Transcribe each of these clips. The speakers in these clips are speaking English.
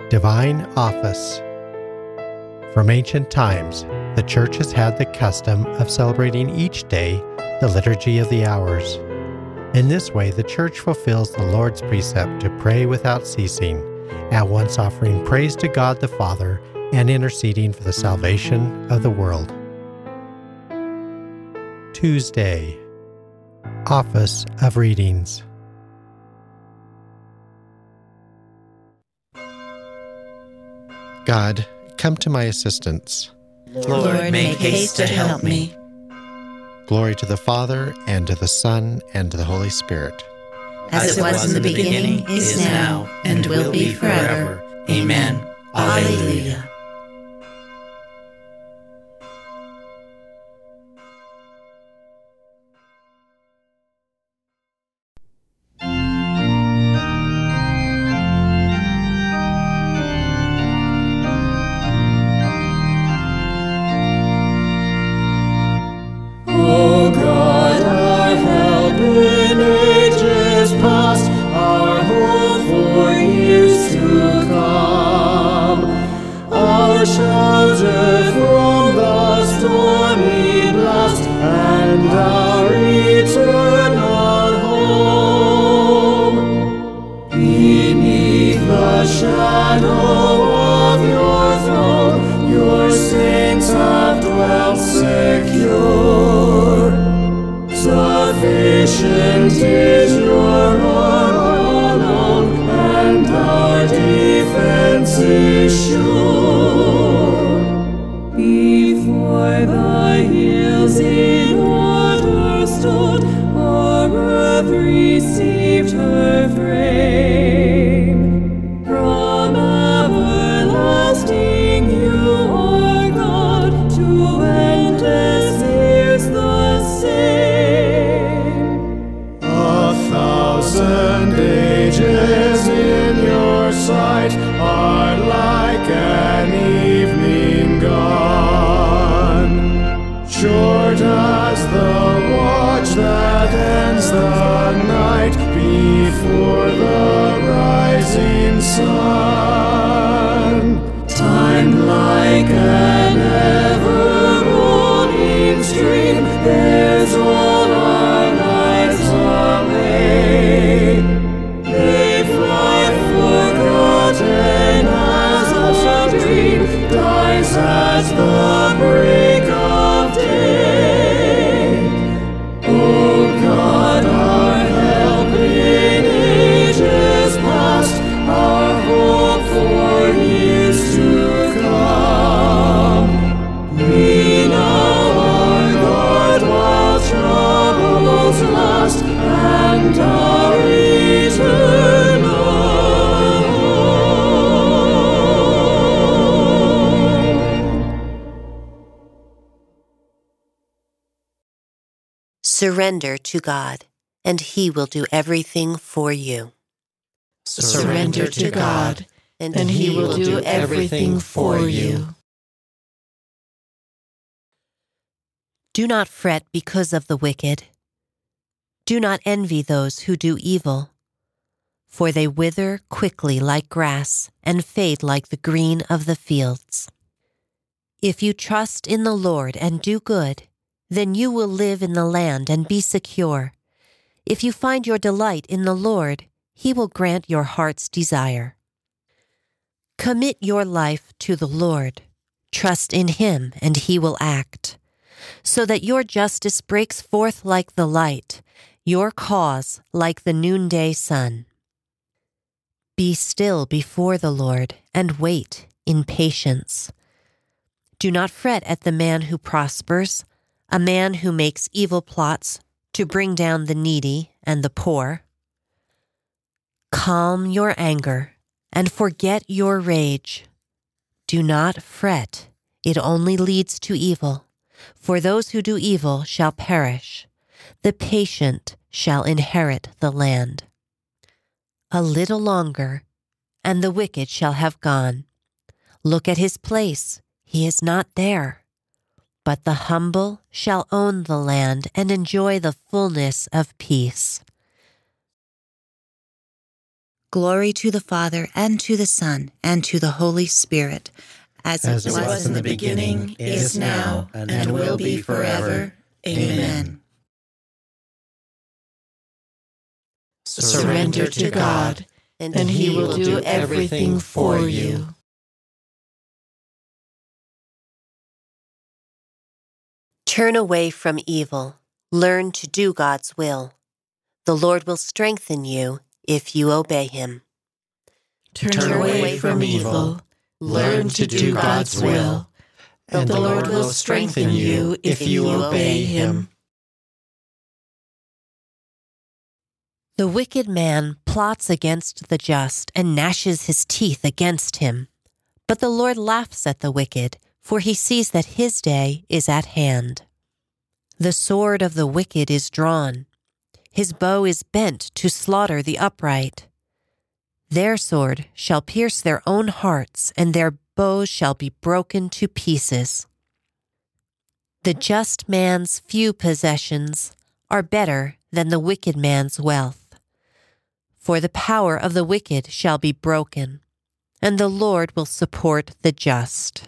Divine Office. From ancient times, the Church has had the custom of celebrating each day the Liturgy of the Hours. In this way, the Church fulfills the Lord's precept to pray without ceasing, at once offering praise to God the Father and interceding for the salvation of the world. Tuesday, Office of Readings. God, come to my assistance. Lord, make haste to help me. Glory to the Father, and to the Son, and to the Holy Spirit. As it was in the beginning, is now, and will be forever. Amen. Alleluia. O God, our help in ages past, our hope for years to come, our shelter from the stormy blast, and our eternal home. Beneath the shadow of your throne, your saints have dwelt secure. Sufficient is your arm alone, and our defense is sure. Before the hills in order stood, our earth received her frame. From everlasting you are God, to endless years the same. 1,000 ages in your sight are like an evening gone, short as the watch that ends the night before the rising sun. Time like an ever-rolling stream bears all our lives away. They fly forgotten as a dream dies at the break of day. O God, our help in ages past, our hope for years to come. Lean our God while troubles last, and our eternal Surrender to God, and He will do everything for you. Surrender to God, and He will do everything for you. Do not fret because of the wicked. Do not envy those who do evil, for they wither quickly like grass and fade like the green of the fields. If you trust in the Lord and do good, then you will live in the land and be secure. If you find your delight in the Lord, He will grant your heart's desire. Commit your life to the Lord. Trust in Him, and He will act, so that your justice breaks forth like the light, your cause like the noonday sun. Be still before the Lord and wait in patience. Do not fret at the man who prospers, a man who makes evil plots to bring down the needy and the poor. Calm your anger and forget your rage. Do not fret, it only leads to evil. For those who do evil shall perish. The patient shall inherit the land. A little longer, and the wicked shall have gone. Look at his place, he is not there. But the humble shall own the land and enjoy the fullness of peace. Glory to the Father, and to the Son, and to the Holy Spirit, as it was in the beginning, is now, and will be forever. Amen. Surrender to God, and He will do everything for you. Turn away from evil. Learn to do God's will. The Lord will strengthen you if you obey Him. Turn away from evil. Learn to do God's will. And the Lord will strengthen you if you obey Him. The wicked man plots against the just and gnashes his teeth against him. But the Lord laughs at the wicked, for He sees that his day is at hand. The sword of the wicked is drawn. His bow is bent to slaughter the upright. Their sword shall pierce their own hearts, and their bows shall be broken to pieces. The just man's few possessions are better than the wicked man's wealth. For the power of the wicked shall be broken, and the Lord will support the just.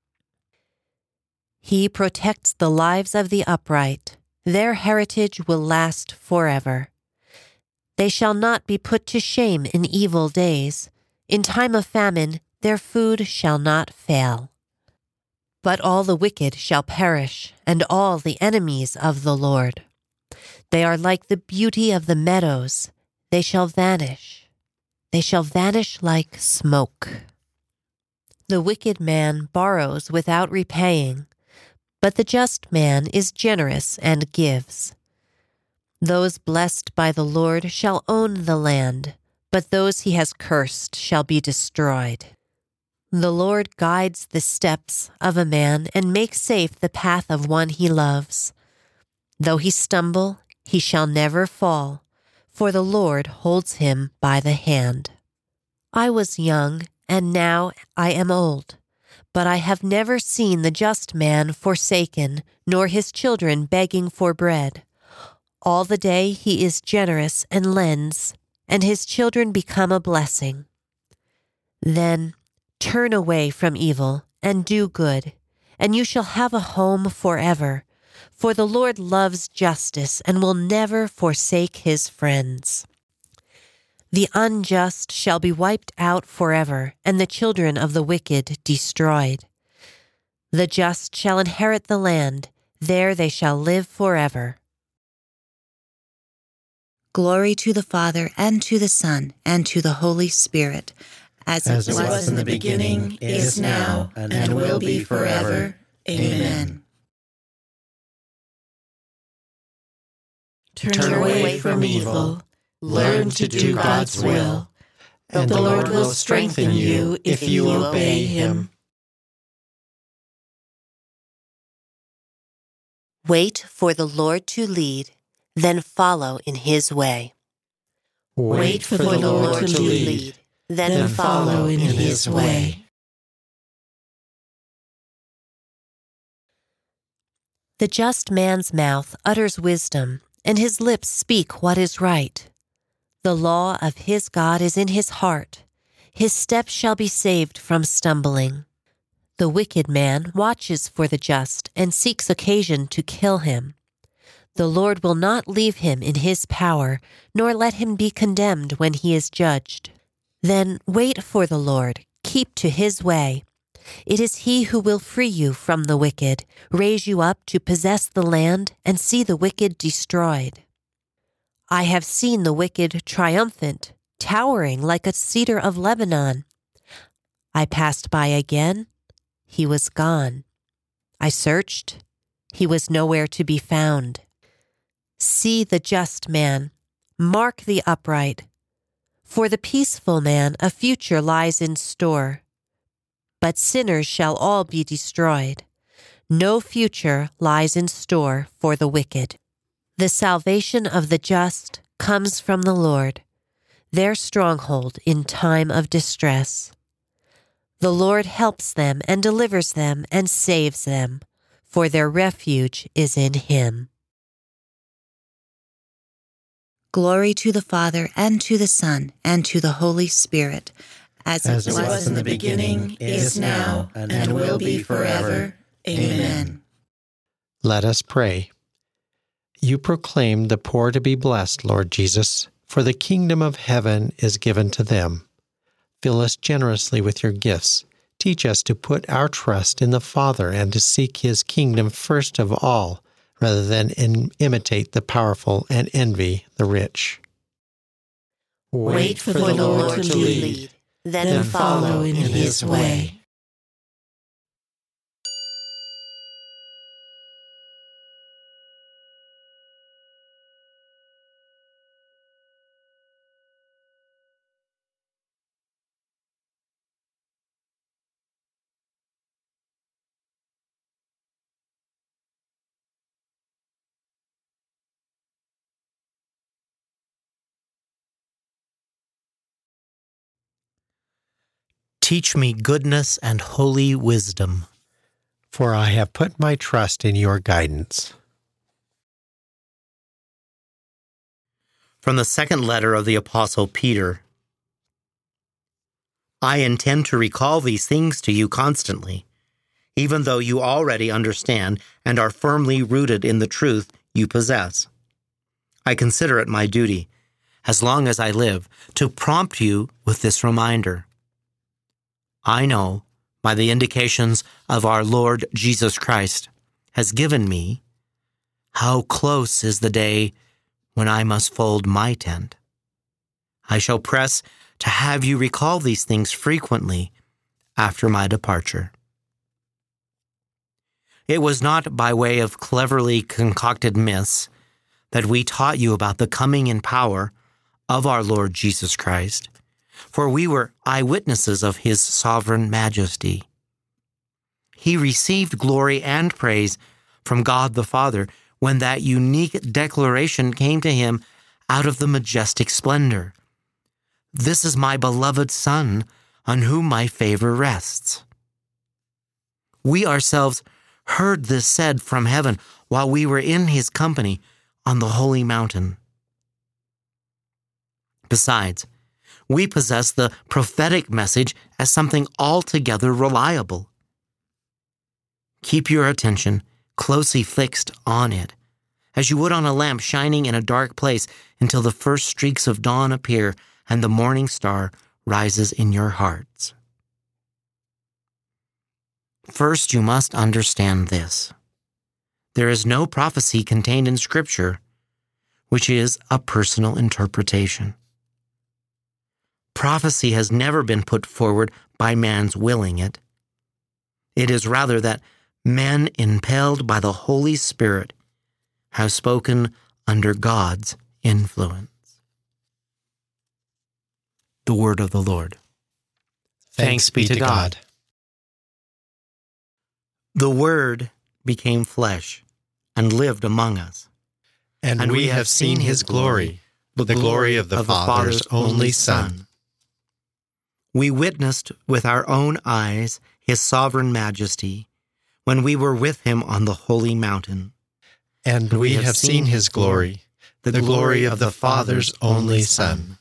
He protects the lives of the upright. Their heritage will last forever. They shall not be put to shame in evil days. In time of famine, their food shall not fail. But all the wicked shall perish, and all the enemies of the Lord. They are like the beauty of the meadows. They shall vanish. They shall vanish like smoke. The wicked man borrows without repaying, but the just man is generous and gives. Those blessed by the Lord shall own the land, but those He has cursed shall be destroyed. The Lord guides the steps of a man and makes safe the path of one he loves. Though he stumble, he shall never fall, for the Lord holds him by the hand. I was young, and now I am old, but I have never seen the just man forsaken, nor his children begging for bread. All the day he is generous and lends, and his children become a blessing. Then turn away from evil and do good, and you shall have a home forever. For the Lord loves justice and will never forsake His friends. The unjust shall be wiped out forever, and the children of the wicked destroyed. The just shall inherit the land, there they shall live forever. Glory to the Father, and to the Son, and to the Holy Spirit, as it was in the beginning, is now, and will be forever. Amen. Turn away from evil. Learn to do God's will, and the Lord will strengthen you if you obey Him. Wait for the Lord to lead, then follow in His way. Wait for the Lord to lead, then follow in His way. The just man's mouth utters wisdom, and his lips speak what is right. The law of his God is in his heart. His steps shall be saved from stumbling. The wicked man watches for the just and seeks occasion to kill him. The Lord will not leave him in his power, nor let him be condemned when he is judged. Then wait for the Lord, keep to His way. It is He who will free you from the wicked, raise you up to possess the land, and see the wicked destroyed. I have seen the wicked triumphant, towering like a cedar of Lebanon. I passed by again, he was gone. I searched, he was nowhere to be found. See the just man, mark the upright. For the peaceful man a future lies in store. But sinners shall all be destroyed. No future lies in store for the wicked. The salvation of the just comes from the Lord, their stronghold in time of distress. The Lord helps them and delivers them and saves them, for their refuge is in Him. Glory to the Father, and to the Son, and to the Holy Spirit, as it was in the beginning, is now, and will be forever. Amen. Let us pray. You proclaimed the poor to be blessed, Lord Jesus, for the kingdom of heaven is given to them. Fill us generously with your gifts. Teach us to put our trust in the Father and to seek his kingdom first of all, rather than imitate the powerful and envy the rich. Wait for the Lord to lead, then follow in his way. Teach me goodness and holy wisdom, For I have put my trust in your guidance. From the second letter of the Apostle Peter. I intend to recall these things to you constantly, even though you already understand and are firmly rooted in the truth you possess. I consider it my duty, as long as I live, to prompt you with this reminder. I know, by the indications of our Lord Jesus Christ has given me, how close is the day when I must fold my tent. I shall press to have you recall these things frequently after my departure. It was not by way of cleverly concocted myths that we taught you about the coming in power of our Lord Jesus Christ, for we were eyewitnesses of his sovereign majesty. He received glory and praise from God the Father when that unique declaration came to him out of the majestic splendor. This is my beloved Son, on whom my favor rests. We ourselves heard this said from heaven while we were in his company on the holy mountain. Besides, we possess the prophetic message as something altogether reliable. Keep your attention closely fixed on it, as you would on a lamp shining in a dark place until the first streaks of dawn appear and the morning star rises in your hearts. First, you must understand this. There is no prophecy contained in Scripture which is a personal interpretation. Prophecy has never been put forward by man's willing it. It is rather that men impelled by the Holy Spirit have spoken under God's influence. The word of the Lord. Thanks be to God. The Word became flesh and lived among us. And we have seen his glory, the glory of the Father's only Son. We witnessed with our own eyes his sovereign majesty when we were with him on the holy mountain. And we have seen his glory, the glory of the Father's only Son.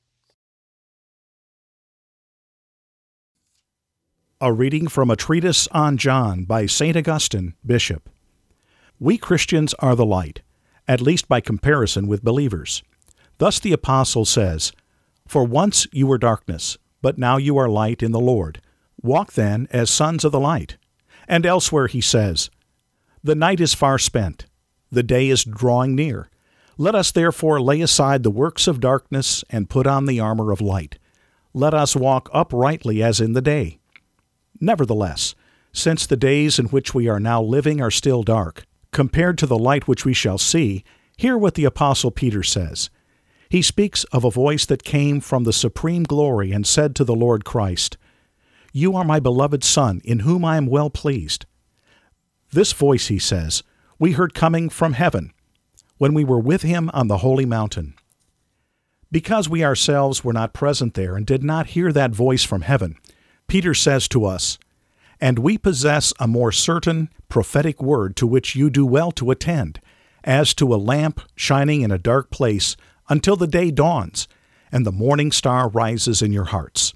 A reading from a treatise on John by St. Augustine, Bishop. We Christians are the light, at least by comparison with believers. Thus the Apostle says, "For once you were darkness, but now you are light in the Lord. Walk then as sons of the light." And elsewhere he says, "The night is far spent, the day is drawing near. Let us therefore lay aside the works of darkness and put on the armor of light. Let us walk uprightly as in the day." Nevertheless, since the days in which we are now living are still dark, compared to the light which we shall see, hear what the Apostle Peter says. He speaks of a voice that came from the supreme glory and said to the Lord Christ, "You are my beloved Son, in whom I am well pleased." This voice, he says, we heard coming from heaven, when we were with him on the holy mountain. Because we ourselves were not present there and did not hear that voice from heaven, Peter says to us, "And we possess a more certain prophetic word to which you do well to attend, as to a lamp shining in a dark place until the day dawns, and the morning star rises in your hearts.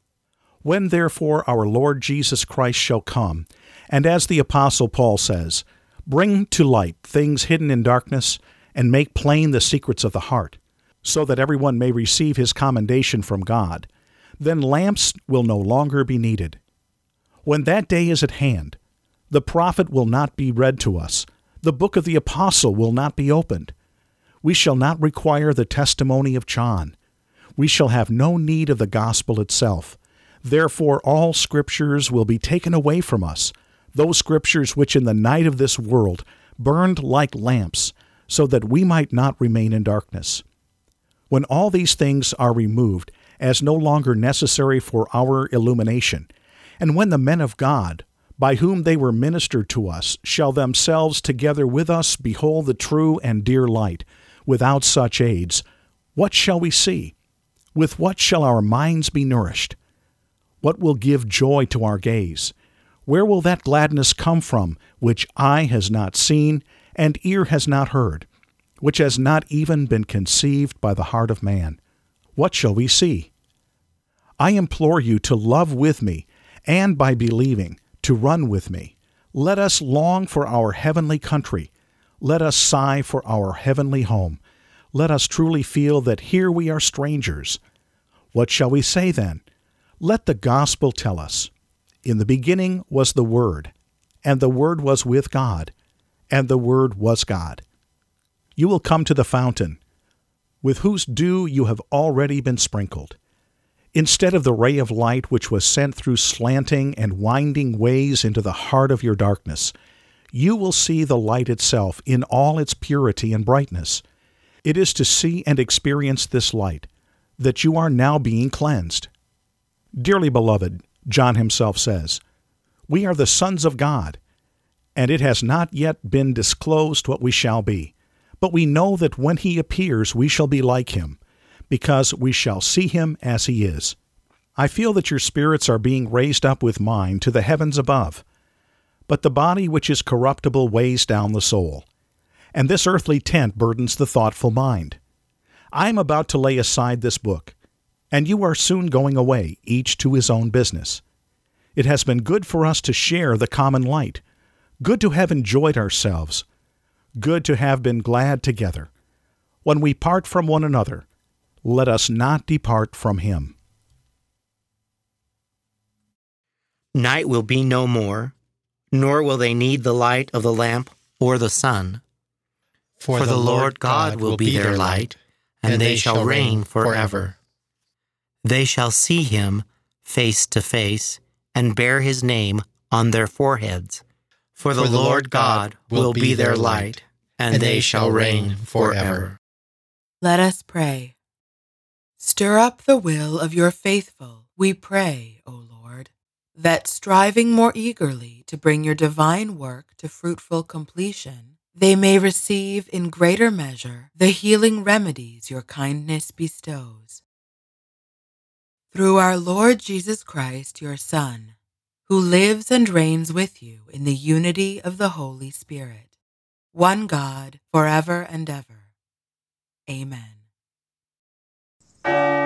When therefore our Lord Jesus Christ shall come, and as the Apostle Paul says, bring to light things hidden in darkness, and make plain the secrets of the heart, so that everyone may receive his commendation from God, then lamps will no longer be needed. When that day is at hand, the prophet will not be read to us, the book of the apostle will not be opened. We shall not require the testimony of John. We shall have no need of the gospel itself. Therefore all scriptures will be taken away from us, those scriptures which in the night of this world burned like lamps, so that we might not remain in darkness. When all these things are removed, as no longer necessary for our illumination, and when the men of God, by whom they were ministered to us, shall themselves together with us behold the true and dear light, without such aids, what shall we see? With what shall our minds be nourished? What will give joy to our gaze? Where will that gladness come from which eye has not seen and ear has not heard, which has not even been conceived by the heart of man? What shall we see? I implore you to love with me, and by believing, to run with me. Let us long for our heavenly country. Let us sigh for our heavenly home. Let us truly feel that here we are strangers. What shall we say then? Let the gospel tell us. In the beginning was the Word, and the Word was with God, and the Word was God. You will come to the fountain, with whose dew you have already been sprinkled. Instead of the ray of light which was sent through slanting and winding ways into the heart of your darkness, you will see the light itself in all its purity and brightness. It is to see and experience this light that you are now being cleansed. Dearly beloved, John himself says, we are the sons of God, and it has not yet been disclosed what we shall be. But we know that when he appears we shall be like him, because we shall see him as he is. I feel that your spirits are being raised up with mine to the heavens above. But the body which is corruptible weighs down the soul, and this earthly tent burdens the thoughtful mind. I am about to lay aside this book, and you are soon going away, each to his own business. It has been good for us to share the common light, good to have enjoyed ourselves, good to have been glad together. When we part from one another, let us not depart from him. Night will be no more, nor will they need the light of the lamp or the sun. For the Lord God will be their light, and they shall reign forever. They shall see him face to face, and bear his name on their foreheads. For the Lord God will be their light, and they shall reign forever. Let us pray. Stir up the will of your faithful, we pray, O Lord, that striving more eagerly to bring your divine work to fruitful completion, they may receive in greater measure the healing remedies your kindness bestows. Through our Lord Jesus Christ, your Son, who lives and reigns with you in the unity of the Holy Spirit, one God, forever and ever. Amen.